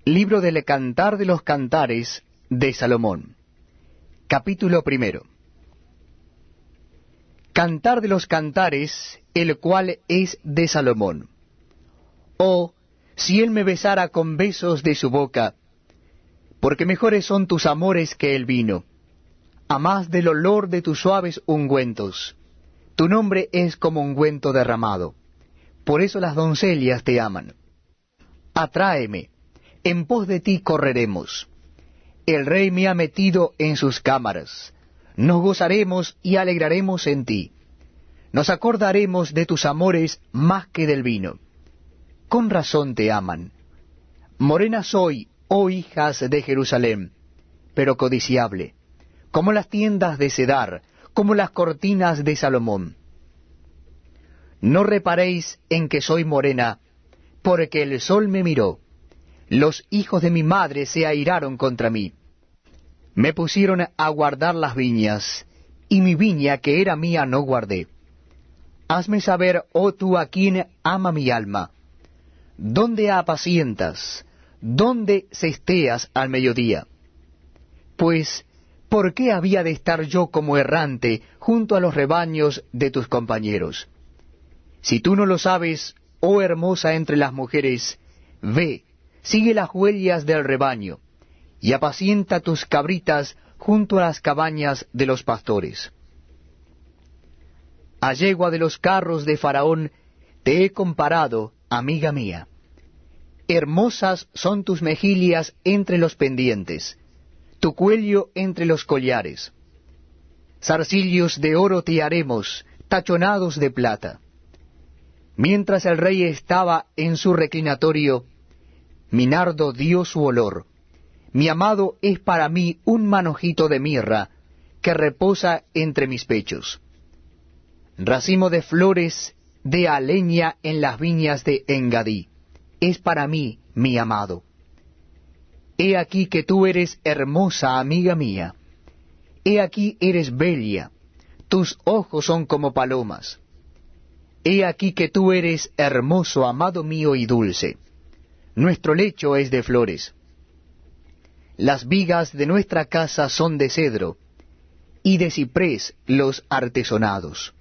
Libro del Cantar de los Cantares de Salomón. Capítulo 1. Cantar de los Cantares, el cual es de Salomón. Oh, si él me besara con besos de su boca, porque mejores son tus amores que el vino, a más del olor de tus suaves ungüentos. Tu nombre es como ungüento derramado, por eso las doncellas te aman. Atráeme, en pos de ti correremos. El rey me ha metido en sus cámaras. Nos gozaremos y alegraremos en ti. Nos acordaremos de tus amores más que del vino. Con razón te aman. Morena soy, oh hijas de Jerusalén, pero codiciable, como las tiendas de Cedar, como las cortinas de Salomón. No reparéis en que soy morena, porque el sol me miró. Los hijos de mi madre se airaron contra mí. Me pusieron a guardar las viñas, y mi viña que era mía no guardé. Hazme saber, oh tú a quien ama mi alma, ¿dónde apacientas? ¿Dónde cesteas al mediodía? Pues, ¿por qué había de estar yo como errante junto a los rebaños de tus compañeros? Si tú no lo sabes, oh hermosa entre las mujeres, ve, sigue las huellas del rebaño, y apacienta tus cabritas junto a las cabañas de los pastores. A yegua de los carros de Faraón te he comparado, amiga mía. Hermosas son tus mejillas entre los pendientes, tu cuello entre los collares. Zarcillos de oro te haremos, tachonados de plata. Mientras el rey estaba en su reclinatorio, mi nardo dio su olor. Mi amado es para mí un manojito de mirra que reposa entre mis pechos. Racimo de flores de aleña en las viñas de Engadí es para mí mi amado. He aquí que tú eres hermosa, amiga mía. He aquí eres bella, tus ojos son como palomas. He aquí que tú eres hermoso, amado mío y dulce. Nuestro lecho es de flores. Las vigas de nuestra casa son de cedro, y de ciprés los artesonados.